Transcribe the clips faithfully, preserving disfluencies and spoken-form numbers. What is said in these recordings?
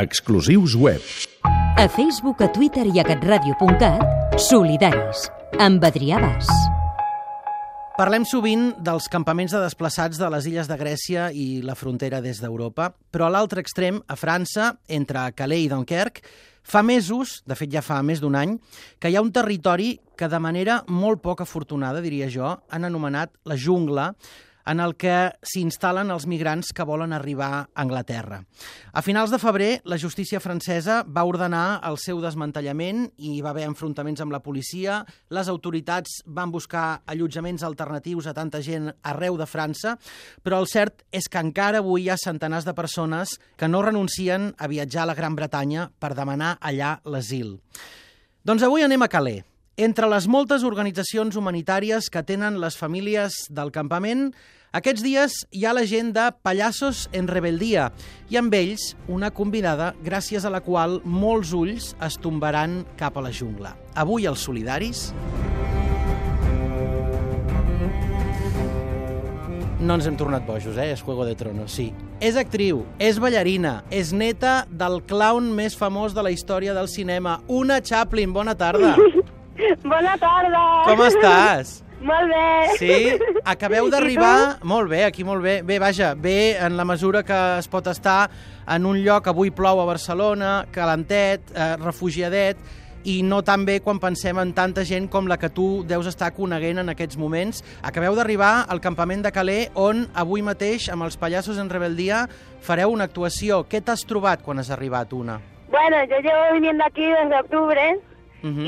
Exclusius web. A Facebook, a Twitter i a catradio punt cat, Solidaris, amb Adrià Bas. Parlem sovint dels campaments de desplaçats de les illes de Grècia i la frontera des d'Europa, però a l'altre extrem, a França, entre Calais i Dunkerque, fa mesos, de fet ja fa més d'un any, que hi ha un territori que de manera molt poc afortunada, diria jo, han anomenat la jungla, en el que s'instal·len els migrants que volen arribar a Anglaterra. A finals de febrer, la justícia francesa va ordenar el seu desmantellament i hi va haver enfrontaments amb la policia. Les autoritats van buscar allotjaments alternatius a tanta gent arreu de França, però el cert és que encara avui hi ha centenars de persones que no renuncien a viatjar a la Gran Bretanya per demanar allà l'asil. Doncs avui anem a Calais. Entre les moltes organitzacions humanitàries que tenen les famílies del campament, aquests dies hi ha la gent de Pallassos en Rebeldia i amb ells una convidada gràcies a la qual molts ulls es tombaran cap a la jungla. Avui els solidaris... No ens hem tornat bojos, eh? És Juego de Tronos, sí. És actriu, és ballarina, és neta del clown més famós de la història del cinema, Una Chaplin. Bona tarda. Bona tarda! Com estàs? Molt bé! Sí? Acabeu d'arribar... Molt bé, aquí molt bé. Bé, vaja, bé en la mesura que es pot estar en un lloc, avui plou a Barcelona, calentet, eh, refugiadet, i no tan bé quan pensem en tanta gent com la que tu deus estar coneguent en aquests moments. Acabeu d'arribar al campament de Calais, on avui mateix, amb els Pallassos en Rebeldia, fareu una actuació. Què t'has trobat quan has arribat, Una? Bueno, yo llevo viniendo aquí desde octubre. Uh-huh.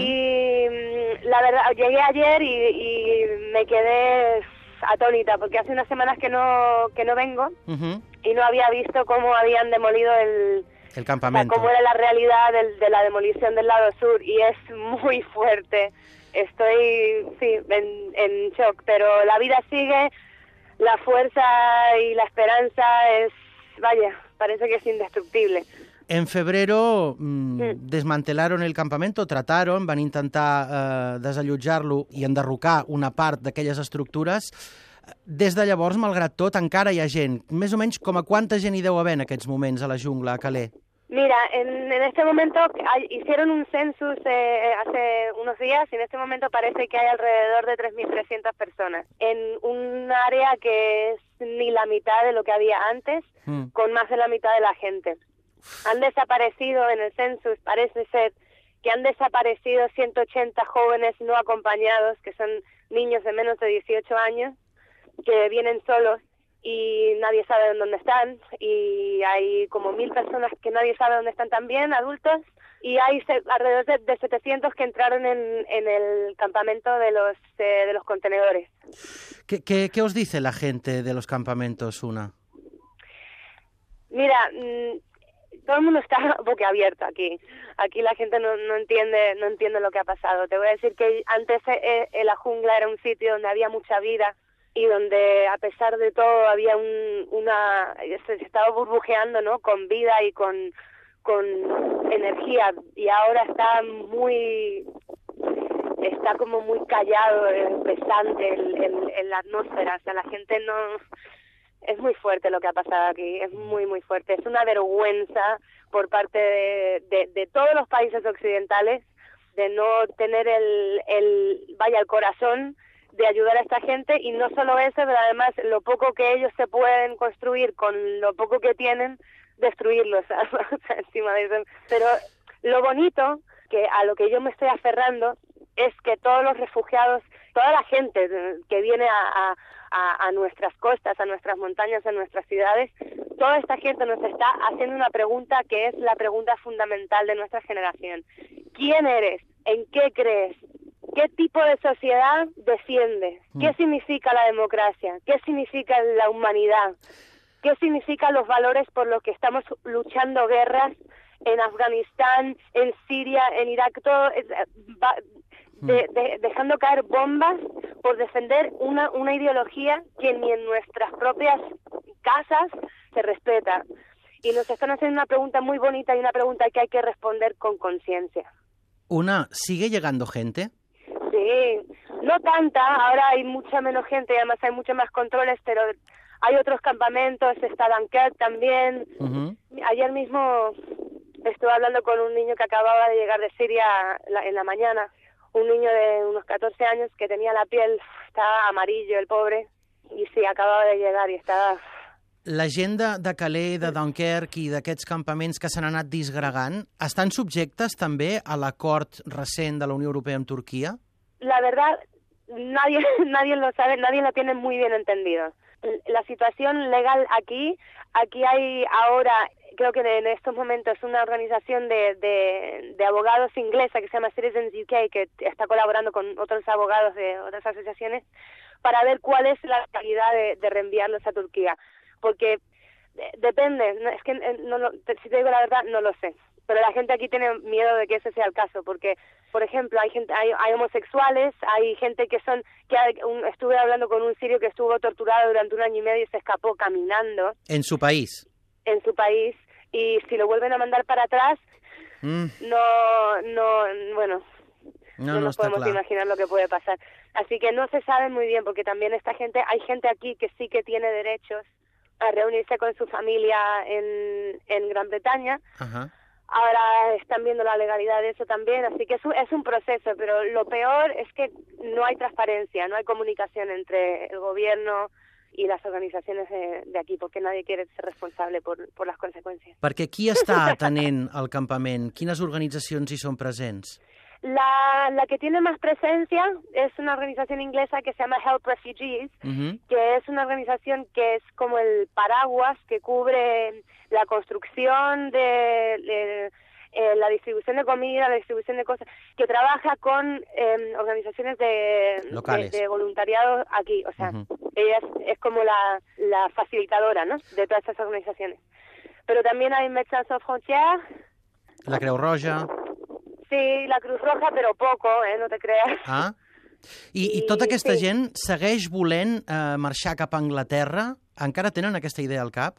Y la verdad, llegué ayer y, y me quedé atónita, porque hace unas semanas que no que no vengo uh-huh. y no había visto cómo habían demolido el, el campamento. O sea, cómo era la realidad del, de la demolición del lado sur, y es muy fuerte. Estoy, sí, en, en shock, pero la vida sigue, la fuerza y la esperanza es, vaya, parece que es indestructible. En febrero mmm, mm. desmantelaron el campamento, trataron, van intentar eh, desallotjar-lo i enderrocar una part d'aquelles estructures. Des de llavors, malgrat tot, encara hi ha gent. Més o menys, com a quanta gent hi deu haver en aquests moments a la jungla, a Calais? Mira, en, en este momento hay, hicieron un census eh, hace unos días y en este momento parece que hay alrededor de tres mil trescientas personas en un área que es ni la mitad de lo que había antes, mm. con más de la mitad de la gente. Han desaparecido en el census, parece ser que han desaparecido ciento ochenta jóvenes no acompañados, que son niños de menos de dieciocho años, que vienen solos y nadie sabe dónde están, y hay como mil personas que nadie sabe dónde están también, adultos, y hay alrededor de, de setecientos que entraron en, en el campamento de los, eh, de los contenedores. ¿Qué, qué, ¿Qué os dice la gente de los campamentos, Una? Mira... Mmm, todo el mundo está boquiabierto aquí. Aquí la gente no, no entiende no entiende lo que ha pasado. Te voy a decir que antes eh, eh, la jungla era un sitio donde había mucha vida y donde, a pesar de todo, había un, una... se estaba burbujeando, ¿no?, con vida y con, con energía. Y ahora está muy... está como muy callado, pesante el, el, el, la atmósfera. O sea, la gente no... Es muy fuerte lo que ha pasado aquí, es muy, muy fuerte. Es una vergüenza por parte de, de, de todos los países occidentales de no tener el, el, vaya, el corazón de ayudar a esta gente, y no solo eso, pero además lo poco que ellos se pueden construir con lo poco que tienen, destruirlo, o sea, encima de eso. Pero lo bonito, que a lo que yo me estoy aferrando, es que todos los refugiados, toda la gente que viene a, a A, a nuestras costas, a nuestras montañas, a nuestras ciudades, toda esta gente nos está haciendo una pregunta que es la pregunta fundamental de nuestra generación. ¿Quién eres? ¿En qué crees? ¿Qué tipo de sociedad defiendes? ¿Qué mm. significa la democracia? ¿Qué significa la humanidad? ¿Qué significan los valores por los que estamos luchando guerras en Afganistán, en Siria, en Irak? Todo... Va, De, de, dejando caer bombas por defender una, una ideología que ni en nuestras propias casas se respeta. Y nos están haciendo una pregunta muy bonita y una pregunta que hay que responder con conciencia. Una, ¿sigue llegando gente? Sí, no tanta, ahora hay mucha menos gente y además hay muchos más controles, pero hay otros campamentos, está Dunkerque también. Uh-huh. Ayer mismo estuve hablando con un niño que acababa de llegar de Siria la, en la mañana, un niño de unos catorce años que tenía la piel, estaba amarillo el pobre, y sí, acababa de llegar y estaba... La gent de, de Calais, de Dunkerque i d'aquests campaments que s'han anat disgregant, estan subjectes també a l'acord recent de la Unió Europea amb Turquia? La verdad, nadie, nadie lo sabe, nadie lo tiene muy bien entendido. La situación legal aquí, aquí hay ahora, creo que en estos momentos, una organización de, de, de abogados inglesa que se llama Citizens U K, que está colaborando con otros abogados de otras asociaciones para ver cuál es la calidad de, de reenviarlos a Turquía. Porque de, depende, no, es que no, no, si te digo la verdad, no lo sé. Pero la gente aquí tiene miedo de que ese sea el caso, porque, por ejemplo, hay gente, hay, hay homosexuales, hay gente que son, que hay, un, estuve hablando con un sirio que estuvo torturado durante un año y medio y se escapó caminando. En su país. En su país, y si lo vuelven a mandar para atrás, mm. no, no, bueno, no, no, no nos podemos clar. imaginar lo que puede pasar. Así que no se sabe muy bien, porque también esta gente, hay gente aquí que sí que tiene derechos a reunirse con su familia en, en Gran Bretaña. Ajá. Ahora están viendo la legalidad de eso también, así que es un, es un proceso, pero lo peor es que no hay transparencia, no hay comunicación entre el gobierno y las organizaciones de, de aquí, porque nadie quiere ser responsable por, por las consecuencias. Perquè qui està atenent al campament? Quines organitzacions hi són presents? La, la que tiene más presencia es una organización inglesa que se llama Help Refugees, uh-huh. que es una organización que es como el paraguas que cubre la construcción de, de eh, la distribución de comida, la distribución de cosas, que trabaja con eh, organizaciones de, de, de voluntariado aquí. O sea, uh-huh. ella es, es como la, la facilitadora, ¿no?, de todas estas organizaciones. Pero también hay Médecins Sans Frontières, la Creu Roja... Sí, la Cruz Roja, però poco, eh, no te creas. Ah, i, i tota aquesta sí. gent segueix volent eh, marxar cap a Anglaterra? Encara tenen aquesta idea al cap?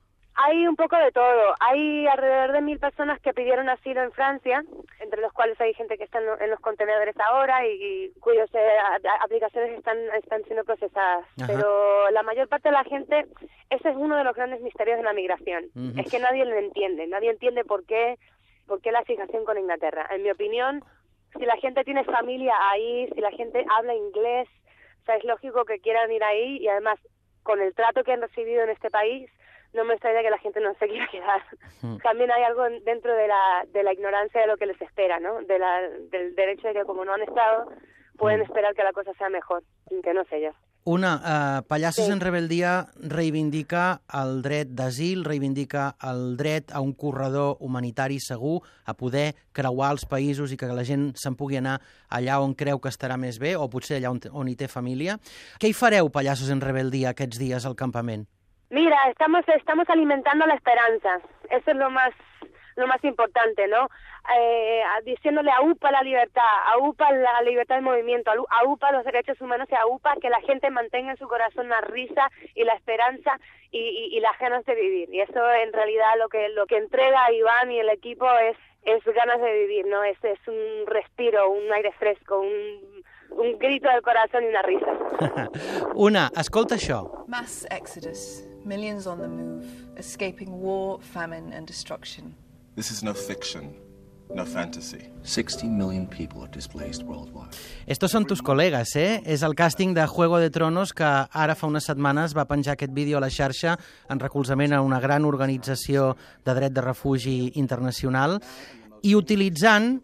Hay un poco de todo. Hay alrededor de mil personas que pidieron asilo en Francia, entre los cuales hay gente que está en, en los contenedores ahora y, y cuyas eh, aplicaciones están, están siendo procesadas. Ajá. Pero la mayor parte de la gente, ese es uno de los grandes misterios de la migración. Uh-huh. Es que nadie lo entiende. Nadie entiende por qué... ¿Por qué la fijación con Inglaterra? En mi opinión, si la gente tiene familia ahí, si la gente habla inglés, o sea, es lógico que quieran ir ahí y además, con el trato que han recibido en este país, no me extraña que la gente no se quiera quedar. Mm. También hay algo dentro de la, de la ignorancia de lo que les espera, ¿no? De la, del derecho de que como no han estado, pueden mm. esperar que la cosa sea mejor, que no sé yo. Una, uh, Pallassos sí. en Rebeldia reivindica el dret d'asil, reivindica el dret a un corredor humanitari segur, a poder creuar els països i que la gent se'n pugui anar allà on creu que estarà més bé, o potser allà on, on hi té família. Què hi fareu, Pallassos en Rebeldia, aquests dies al campament? Mira, estamos, estamos alimentando la esperanza. Eso es lo más, lo más importante, ¿no? Eh, diciéndole a U P A la libertad, a U P A la libertad de movimiento, a U P A los derechos humanos y a U P A que la gente mantenga en su corazón la risa y la esperanza y, y, y las ganas de vivir. Y eso en realidad lo que lo que entrega a Iván y el equipo es, es ganas de vivir, ¿no? Es, es un respiro, un aire fresco, un, un grito del corazón y una risa. Una, escolta això. Mass exodus, millions on the move, escaping war, famine and destruction. This is no fiction. No fantasy. sixty million people are displaced worldwide. Estos són tus col·legues, eh? És el càsting de Juego de Tronos que ara fa unes setmanes va penjar aquest vídeo a la xarxa en recolzament a una gran organització de dret de refugi internacional i utilitzant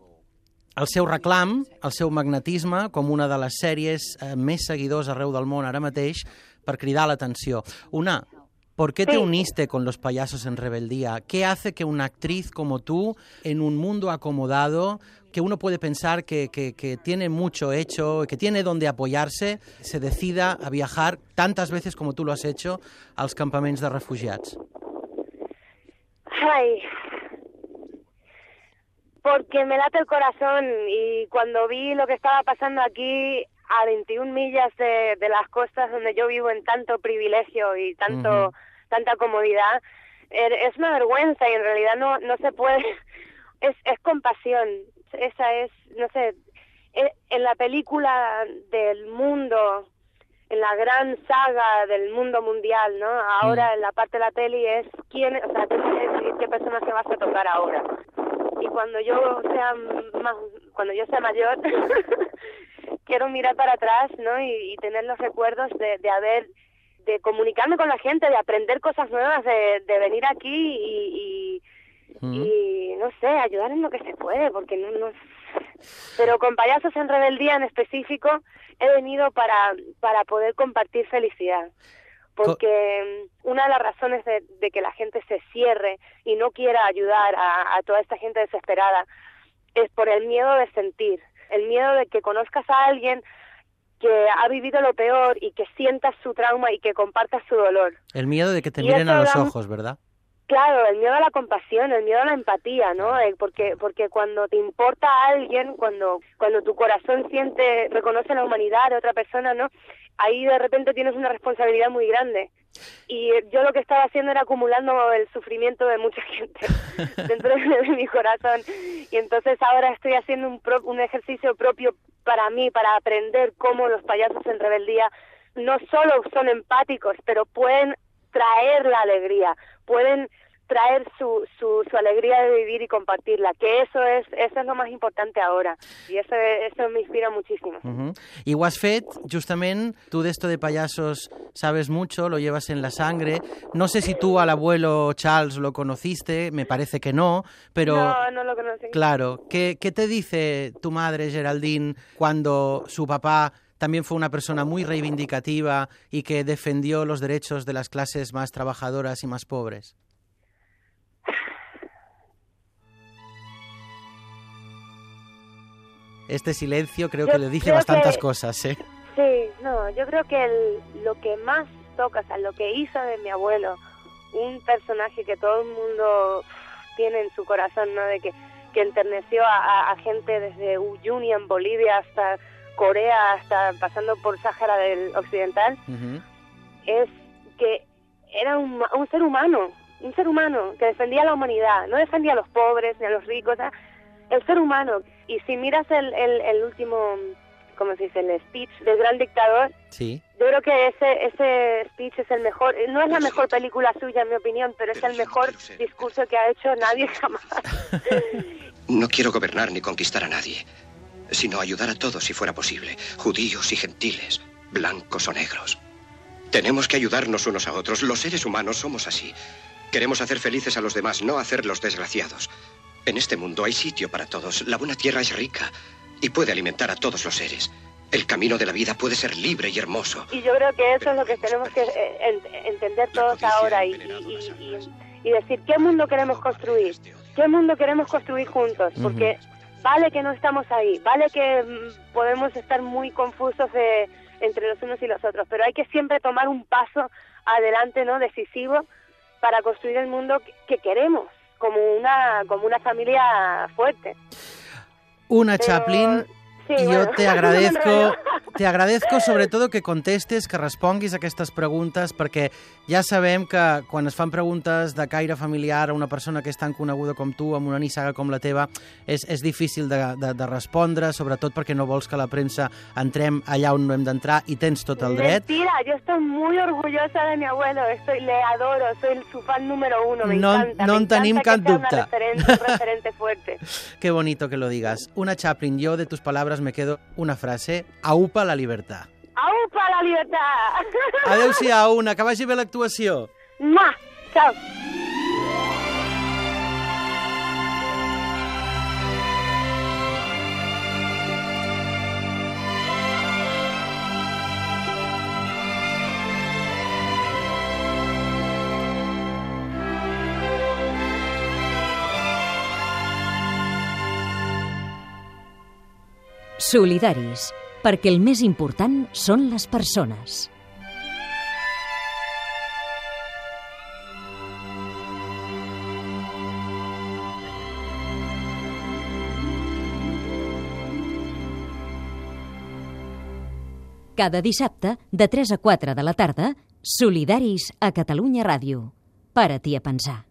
el seu reclam, el seu magnetisme, com una de les sèries eh, més seguidors arreu del món ara mateix, per cridar l'atenció. Una, ¿por qué te sí. uniste con los Pallassos en Rebeldía? ¿Qué hace que una actriz como tú, en un mundo acomodado, que uno puede pensar que, que, que tiene mucho hecho, que tiene donde apoyarse, se decida a viajar tantas veces como tú lo has hecho als campaments de refugiats? Ay, porque me late el corazón y cuando vi lo que estaba pasando aquí a veintiuna millas de, de las costas donde yo vivo en tanto privilegio y tanto uh-huh. tanta comodidad, es una vergüenza y en realidad no no se puede, es, es compasión, esa es, no sé, en la película del mundo en la gran saga del mundo mundial, ¿no? Ahora mm. en la parte de la peli es quién, o sea, tienes que decidir qué personas te vas a tocar ahora. Y cuando yo sea más, cuando yo sea mayor, quiero mirar para atrás, ¿no? Y, y tener los recuerdos de, de haber, de comunicarme con la gente, de aprender cosas nuevas, de, de venir aquí y, y, mm. y no sé, ayudar en lo que se puede, porque no, no. Pero con Payasos en Rebeldía en específico he venido para, para poder compartir felicidad. Porque una de las razones de, de que la gente se cierre y no quiera ayudar a, a toda esta gente desesperada es por el miedo de sentir, el miedo de que conozcas a alguien que ha vivido lo peor y que sientas su trauma y que compartas su dolor. El miedo de que te miren a los da... ojos, ¿verdad? Claro, el miedo a la compasión, el miedo a la empatía, ¿no? Eh, porque porque cuando te importa a alguien, cuando cuando tu corazón siente, reconoce la humanidad de otra persona, ¿no? Ahí de repente tienes una responsabilidad muy grande. Y yo lo que estaba haciendo era acumulando el sufrimiento de mucha gente dentro de mi corazón. Y entonces ahora estoy haciendo un, pro, un ejercicio propio para mí, para aprender cómo los payasos en rebeldía no solo son empáticos, pero pueden traer la alegría, pueden traer su, su, su alegría de vivir y compartirla, que eso es eso es lo más importante ahora, y eso, eso me inspira muchísimo. Uh-huh. I ho has fet, justament, tu de esto de payasos sabes mucho, lo llevas en la sangre. No sé si tú al abuelo Charles lo conociste, me parece que no, pero... No, no lo conocí. Claro, ¿qué, qué te dice tu madre, Geraldine, cuando su papá también fue una persona muy reivindicativa y que defendió los derechos de las clases más trabajadoras y más pobres? Este silencio creo yo que le dice bastantes que, cosas, ¿eh? Sí, no, yo creo que el, lo que más toca, o sea, lo que hizo de mi abuelo, un personaje que todo el mundo tiene en su corazón, ¿no? De que, que enterneció a, a, a gente desde Uyuni en Bolivia hasta Corea, hasta pasando por Sáhara del Occidental, uh-huh. es que era un, un ser humano, un ser humano que defendía a la humanidad, no defendía a los pobres ni a los ricos, ¿eh? El ser humano. Y si miras el, el, el último, ¿cómo se dice?, el speech del gran dictador, sí. Yo creo que ese ese speech es el mejor, no es la mejor película suya en mi opinión, pero es el mejor discurso que ha hecho nadie jamás. No quiero gobernar ni conquistar a nadie, sino ayudar a todos si fuera posible, judíos y gentiles, blancos o negros. Tenemos que ayudarnos unos a otros, los seres humanos somos así. Queremos hacer felices a los demás, no hacerlos desgraciados. En este mundo hay sitio para todos. La buena tierra es rica y puede alimentar a todos los seres. El camino de la vida puede ser libre y hermoso. Y yo creo que eso Pero es lo que tenemos que ent- entender todos ahora y, y, y, y decir qué mundo queremos construir, qué mundo queremos construir juntos, porque uh-huh. vale que no estamos ahí, vale que mm, podemos estar muy confusos de, entre los unos y los otros, pero hay que siempre tomar un paso adelante, ¿no? Decisivo para construir el mundo que, que queremos. Como una, como una familia fuerte. Una Pero, Chaplin, sí, jo bueno, te agradezco, te agradezco sobretot que contestes, que responguis a aquestes preguntes, perquè ja sabem que quan es fan preguntes de caire familiar a una persona que és tan coneguda com tu, amb una nissaga com la teva, és, és difícil de, de, de respondre, sobretot perquè no vols que la premsa entrem allà on no hem d'entrar i tens tot el dret. Mentira, yo estoy muy orgullosa de mi abuelo, estoy, le adoro, soy su fan número uno, me no, encanta. No me en tenim cap dubte. Un referente, un referente fuerte. Qué bonito que lo digas. Una Chaplin, yo de tus palabras me quedo una frase, aupa la libertad. Aupa la libertad! Adéu-siau, una, que vagi bé l'actuació. Ma, chao. Solidaris, perquè el més important són les persones. Cada dissabte, de tres a quatre de la tarda, Solidaris a Catalunya Ràdio. Para-t'hi a pensar.